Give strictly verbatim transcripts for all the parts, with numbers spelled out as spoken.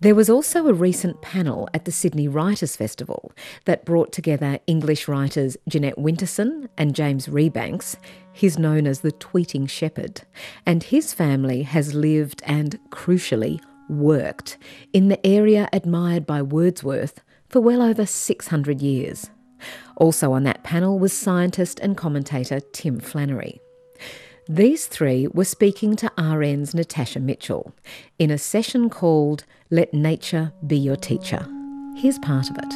There was also a recent panel at the Sydney Writers' Festival that brought together English writers Jeanette Winterson and James Rebanks. He's known as the Tweeting Shepherd, and his family has lived and, crucially, worked in the area admired by Wordsworth for well over six hundred years. Also on that panel was scientist and commentator Tim Flannery. These three were speaking to R N's Natasha Mitchell in a session called Let Nature Be Your Teacher. Here's part of it.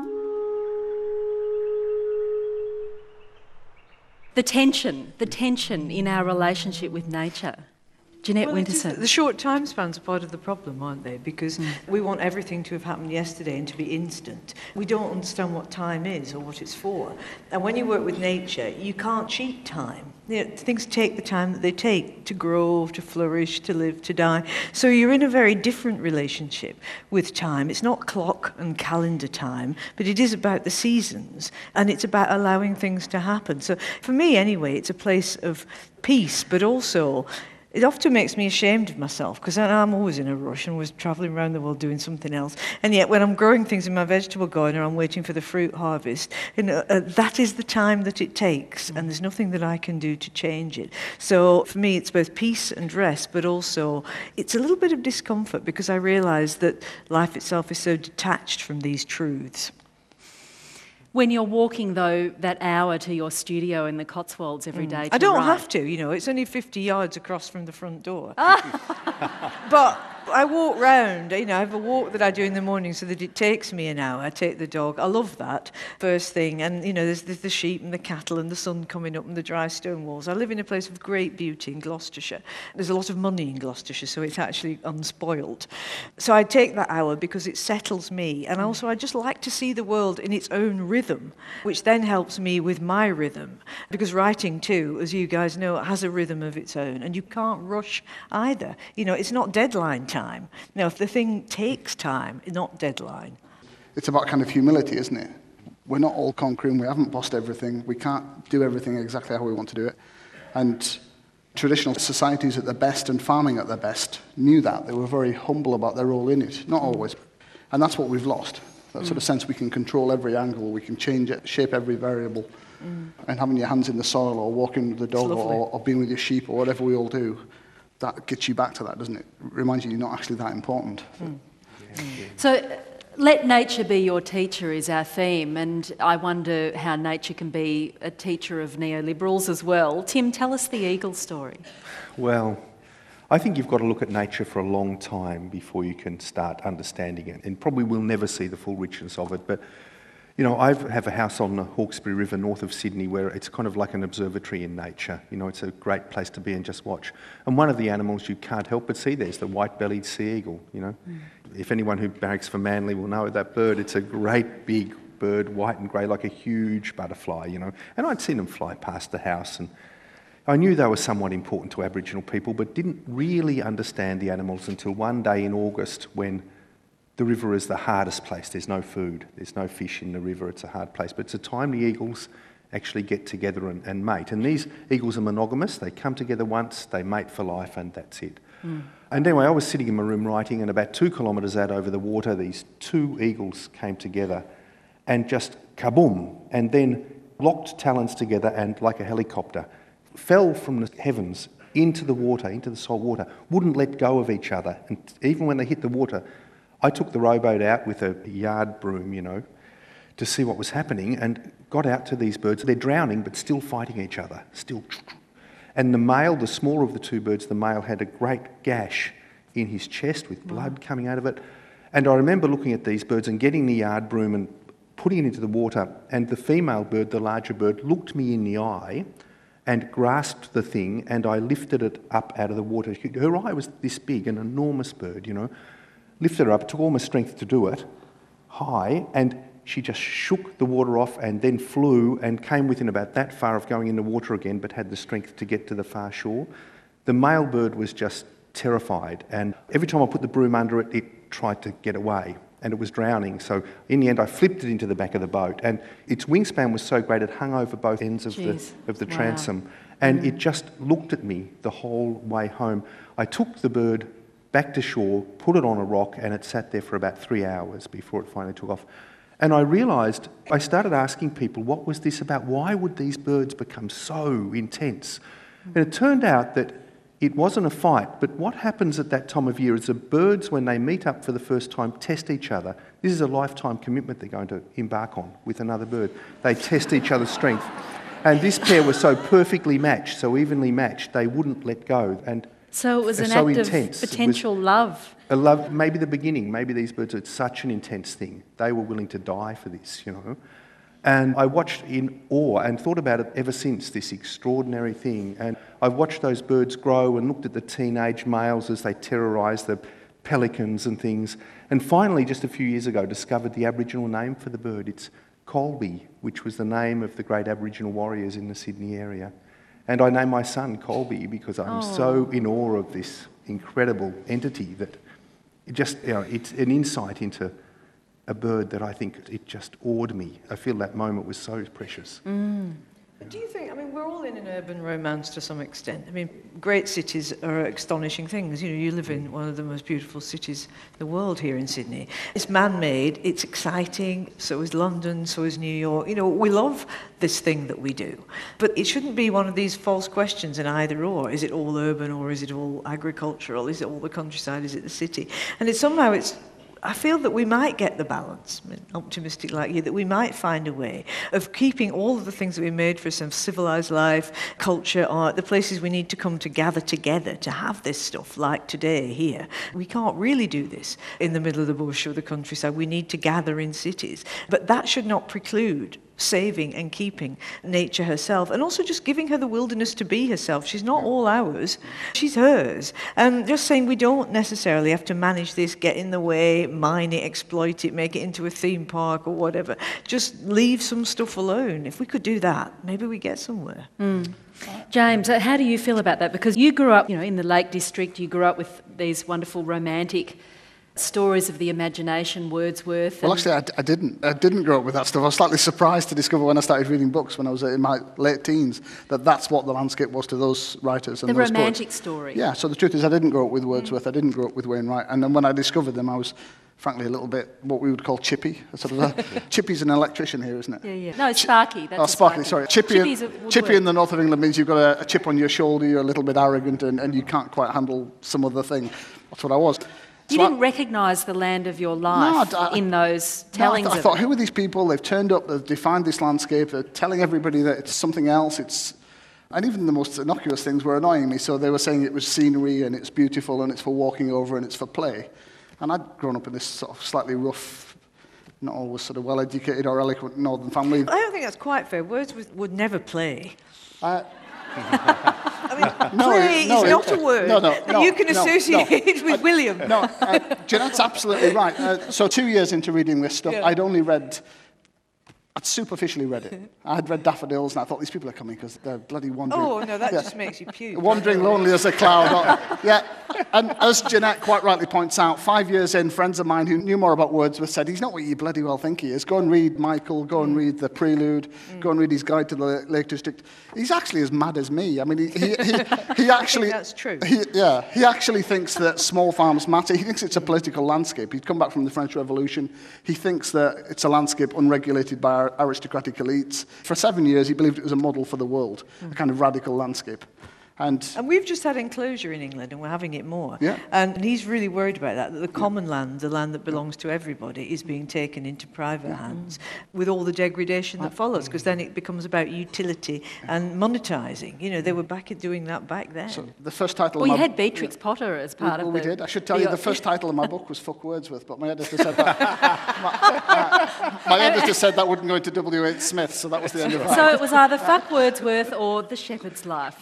The tension, the tension in our relationship with nature. Jeanette well, Winterson. The short time spans are part of the problem, aren't they? Because mm. we want everything to have happened yesterday and to be instant. We don't understand what time is or what it's for. And when you work with nature, you can't cheat time. You know, things take the time that they take to grow, to flourish, to live, to die. So you're in a very different relationship with time. It's not clock and calendar time, but it is about the seasons, and it's about allowing things to happen. So for me, anyway, it's a place of peace, but also it often makes me ashamed of myself because I'm always in a rush and was travelling around the world doing something else. And yet when I'm growing things in my vegetable garden or I'm waiting for the fruit harvest, you know, uh, that is the time that it takes, and there's nothing that I can do to change it. So for me, it's both peace and rest, but also it's a little bit of discomfort because I realise that life itself is so detached from these truths. When you're walking, though, that hour to your studio in the Cotswolds every day mm. to I don't write. have to, you know, it's only fifty yards across from the front door. But I walk round, you know, I have a walk that I do in the morning so that it takes me an hour. I take the dog. I love that first thing. And, you know, there's, there's the sheep and the cattle and the sun coming up and the dry stone walls. I live in a place of great beauty in Gloucestershire. There's a lot of money in Gloucestershire, so it's actually unspoilt. So I take that hour because it settles me. And also I just like to see the world in its own rhythm, which then helps me with my rhythm. Because writing, too, as you guys know, has a rhythm of its own. And you can't rush either. You know, it's not deadline time. Time. Now, if the thing takes time, not deadline. It's about kind of humility, isn't it? We're not all conquering. We haven't bossed everything. We can't do everything exactly how we want to do it. And traditional societies at their best and farming at their best knew that. They were very humble about their role in it. Not always. And that's what we've lost. That mm. sort of sense we can control every angle, we can change it, shape every variable. Mm. And having your hands in the soil or walking with the dog or, or being with your sheep or whatever we all do, that gets you back to that, doesn't it? It reminds you you're not actually that important. Mm. Yeah. So, uh, let nature be your teacher is our theme, and I wonder how nature can be a teacher of neoliberals as well. Tim, tell us the eagle story. Well, I think you've got to look at nature for a long time before you can start understanding it, and probably we'll never see the full richness of it, but you know, I have a house on the Hawkesbury River north of Sydney where it's kind of like an observatory in nature. You know, it's a great place to be and just watch. And one of the animals you can't help but see there's the white-bellied sea eagle, you know. Mm. If anyone who barracks for Manly will know that bird, it's a great big bird, white and grey, like a huge butterfly, you know. And I'd seen them fly past the house, and I knew they were somewhat important to Aboriginal people, but didn't really understand the animals until one day in August when the river is the hardest place. There's no food. There's no fish in the river. It's a hard place. But it's a time the eagles actually get together and, and mate. And these eagles are monogamous. They come together once, they mate for life, and that's it. Mm. And anyway, I was sitting in my room writing, and about two kilometres out over the water, these two eagles came together and just kaboom, and then locked talons together and, like a helicopter, fell from the heavens into the water, into the salt water, wouldn't let go of each other. And even when they hit the water, I took the rowboat out with a yard broom, you know, to see what was happening, and got out to these birds. They're drowning, but still fighting each other, still. And the male, the smaller of the two birds, the male had a great gash in his chest with blood wow. coming out of it. And I remember looking at these birds and getting the yard broom and putting it into the water, and the female bird, the larger bird, looked me in the eye and grasped the thing, and I lifted it up out of the water. Her eye was this big, an enormous bird, you know. Lifted her up, it took all my strength to do it, high, and she just shook the water off and then flew and came within about that far of going in the water again, but had the strength to get to the far shore. The male bird was just terrified, and every time I put the broom under it, it tried to get away, and it was drowning. So in the end, I flipped it into the back of the boat, and its wingspan was so great, it hung over both ends of Jeez. the, of the wow. transom, and mm. it just looked at me the whole way home. I took the bird back to shore, put it on a rock, and it sat there for about three hours before it finally took off. And I realised, I started asking people, what was this about? Why would these birds become so intense? And it turned out that it wasn't a fight, but what happens at that time of year is the birds, when they meet up for the first time, test each other. This is a lifetime commitment they're going to embark on with another bird. They test each other's strength. And this pair was so perfectly matched, so evenly matched, they wouldn't let go. And So it was an so act intense. of potential love. A love, maybe the beginning, maybe these birds, it's such an intense thing. They were willing to die for this, you know. And I watched in awe and thought about it ever since, this extraordinary thing. And I've watched those birds grow and looked at the teenage males as they terrorise the pelicans and things. And finally, just a few years ago, discovered the Aboriginal name for the bird. It's Colby, which was the name of the great Aboriginal warriors in the Sydney area. And I named my son Colby because I'm Oh. so in awe of this incredible entity that it just, you know, it's an insight into a bird that I think it just awed me. I feel that moment was so precious. Mm. Do you think, I mean, we're all in an urban romance to some extent. I mean, great cities are astonishing things. You know, you live in one of the most beautiful cities in the world here in Sydney. It's man-made, it's exciting, so is London, so is New York. You know, we love this thing that we do. But it shouldn't be one of these false questions in either or. Is it all urban or is it all agricultural? Is it all the countryside? Is it the city? And it's somehow it's I feel that we might get the balance, optimistic like you, that we might find a way of keeping all of the things that we made for some civilized life, culture, art, the places we need to come to gather together to have this stuff, like today here. We can't really do this in the middle of the bush or the countryside. We need to gather in cities. But that should not preclude saving and keeping nature herself, and also just giving her the wilderness to be herself. She's not all ours, she's hers. And just saying we don't necessarily have to manage this, get in the way, mine it, exploit it, make it into a theme park or whatever. Just leave some stuff alone. If we could do that, maybe we get somewhere. Mm. James, how do you feel about that? Because you grew up, you know, in the Lake District, you grew up with these wonderful romantic stories of the imagination, Wordsworth. Well, actually, I, I didn't. I didn't grow up with that stuff. I was slightly surprised to discover when I started reading books when I was in my late teens that that's what the landscape was to those writers and the those romantic poets. story. Yeah. So the truth is, I didn't grow up with Wordsworth. Mm. I didn't grow up with Wainwright. And then when I discovered them, I was, frankly, a little bit what we would call chippy. Sort of a, Chippy's an electrician here, isn't it? Yeah, yeah. No, it's Sparky. That's oh, Sparky. Sparky. Sorry, chippy. Chippy's In, chippy in the north of England means you've got a, a chip on your shoulder. You're a little bit arrogant, and, and you can't quite handle some other thing. That's what I was. You so didn't I, recognise the land of your life no, I, in those tellings no, I, th- I of thought, it. who are these people? They've turned up, they've defined this landscape, they're telling everybody that it's something else. It's, and even the most innocuous things were annoying me. So they were saying it was scenery and it's beautiful and it's for walking over and it's for play. And I'd grown up in this sort of slightly rough, not always sort of well-educated or eloquent northern family. I don't think that's quite fair. Wordsworth would never play. Uh, I mean, no, play no, is not it, a word no, no, that no, you can no, associate no. with uh, William. No, uh, Jeanette's absolutely right. Uh, so two years into reading this stuff, Yeah. I'd only read, I'd superficially read it. I had read Daffodils, and I thought, these people are coming because they're bloody wandering. Oh, no, that Yeah. just makes you puke. Wandering lonely as a cloud. Oh, yeah. And as Jeanette quite rightly points out, five years in, friends of mine who knew more about Wordsworth said, he's not what you bloody well think he is. Go and read Michael, go and read The Prelude, mm. go and read his Guide to the Lake District. He's actually as mad as me. I mean, he, he, he, he actually... that's true. He, yeah, he actually thinks that small farms matter. He thinks it's a political landscape. He'd come back from the French Revolution. He thinks that it's a landscape unregulated by our aristocratic elites. For seven years, he believed it was a model for the world, mm. a kind of radical landscape. And, and we've just had enclosure in England, and we're having it more. Yeah. And he's really worried about that, that the common land, the land that belongs to everybody, is being taken into private hands with all the degradation that follows, because then it becomes about utility and monetising. You know, they were back at doing that back then. So the first title Well, of you my had Beatrix Potter as part well, of we the... did. I should tell the, you, the first title of my book was Fuck Wordsworth, but my editor said that. my, my, my editor said that wouldn't go into W H Smith, so that was the end of that. So it was either Fuck Wordsworth or The Shepherd's Life.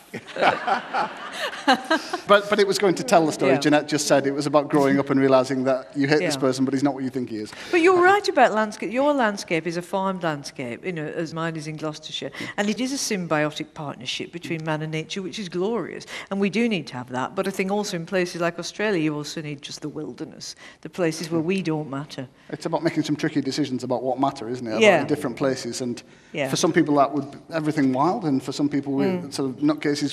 but, but it was going to tell the story. Yeah. Jeanette just said it was about growing up and realising that you hate Yeah. this person, but he's not what you think he is. But you're right about landscape. Your landscape is a farmed landscape, you know, as mine is in Gloucestershire. And it is a symbiotic partnership between man and nature, which is glorious. And we do need to have that. But I think also in places like Australia, you also need just the wilderness, the places where we don't matter. It's about making some tricky decisions about what matter, isn't it? About Yeah. the different places. And Yeah. for some people, that would be everything wild. And for some people, we, Mm. sort of nutcases, we'd have everything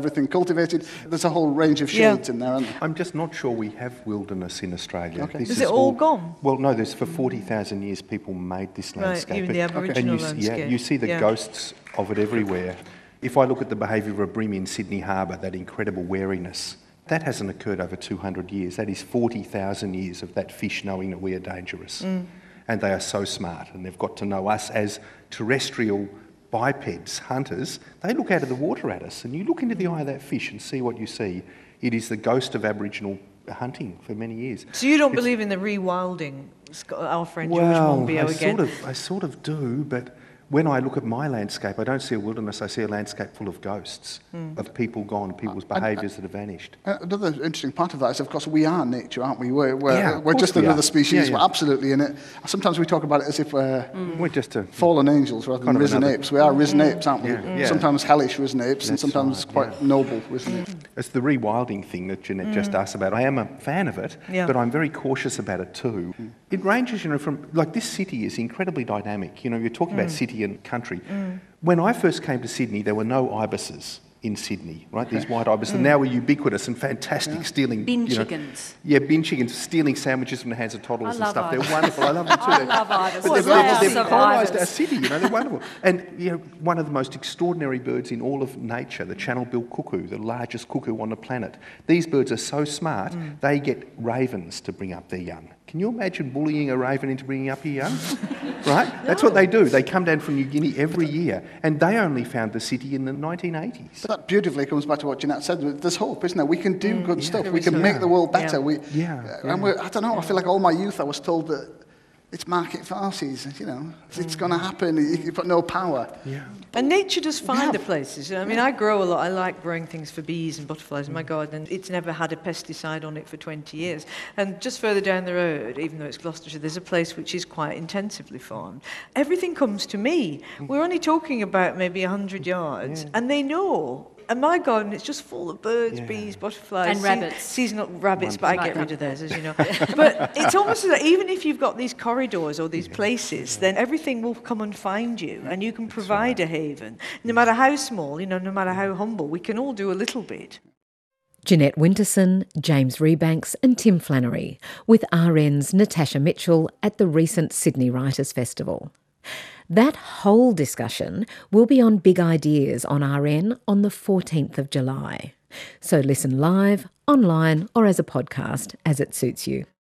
everything cultivated. There's a whole range of shades Yeah. in there, aren't there? I'm just not sure we have wilderness in Australia. Okay. This Is it all gone? Well, no, there's for forty thousand years people made this Right, landscape. even the And- Aboriginal and you, s- landscape. Yeah, you see the Yeah. ghosts of it everywhere. If I look at the behaviour of a bream in Sydney Harbour, that incredible wariness, that hasn't occurred over two hundred years. That is forty thousand years of that fish knowing that we are dangerous. Mm. And they are so smart, and they've got to know us as terrestrial bipeds, hunters. They look out of the water at us, and you look into the eye of that fish and see what you see. It is the ghost of Aboriginal hunting for many years. So you don't It's- believe in the rewilding, Scott- our friend George well, Monbiot I again? sort of, I sort of do, but when I look at my landscape, I don't see a wilderness. I see a landscape full of ghosts, Hmm. of people gone, people's behaviours that have vanished. Uh, Another interesting part of that is, of course, we are nature, aren't we? We're, we're, Yeah, of we're course just we another are. species. Yeah, yeah. We're absolutely in it. Sometimes we talk about it as if we're We're just a fallen angels rather than Kind of risen another- apes. We are risen apes, aren't we? Yeah, yeah. Sometimes hellish risen apes, and That's sometimes right, quite yeah. noble risen apes. It's the rewilding thing that Jeanette just asked about. I am a fan of it, Yeah. but I'm very cautious about it too. It ranges, you know, from, like, this city is incredibly dynamic. You know, you're talking about city and country. When I first came to Sydney, there were no ibises in Sydney, right? These white ibises. And now we're ubiquitous and fantastic, stealing... Bin you know, chickens. Yeah, bin chickens, stealing sandwiches from the hands of toddlers I and love stuff. ibises. They're wonderful. I love them too. I love ibises. But Well, they've, they are they've survivors. colonised our city, you know, they're wonderful. And, you know, one of the most extraordinary birds in all of nature, the channel-bill cuckoo, the largest cuckoo on the planet. These birds are so smart, Mm. they get ravens to bring up their young. Can you imagine bullying a raven into bringing up your young? Right? That's what they do. They come down from New Guinea every year, and they only found the city in the nineteen eighties. But that beautifully comes back to what Jeanette said. There's hope, isn't there? We can do good stuff. there We is can hope. make the world Yeah. better. We, Yeah, uh, And we're, I don't know, I feel like all my youth I was told that it's market forces, you know, it's going to happen. You- You've got no power. Yeah. And nature does find Yeah. the places. I mean, I grow a lot. I like growing things for bees and butterflies in my garden. And it's never had a pesticide on it for twenty years. And just further down the road, even though it's Gloucestershire, there's a place which is quite intensively farmed. Everything comes to me. We're only talking about maybe one hundred yards. And they know. And my garden, it's just full of birds, Yeah. bees, butterflies. And rabbits. Seasonal rabbits, but I Wonderful. get rid of theirs, as you know. But it's almost as though even if you've got these corridors or these places, then everything will come and find you, and you can provide a haven. No matter how small, you know, no matter how humble, we can all do a little bit. Jeanette Winterson, James Rebanks and Tim Flannery, with R N's Natasha Mitchell at the recent Sydney Writers' Festival. That whole discussion will be on Big Ideas on R N on the fourteenth of July. So listen live, online or as a podcast as it suits you.